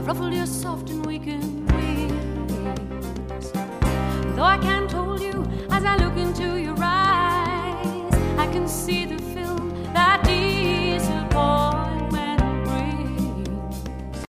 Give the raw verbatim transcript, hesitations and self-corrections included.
ruffle your soft and weakened wings. Though I can't hold you as I look into your eyes, I can see the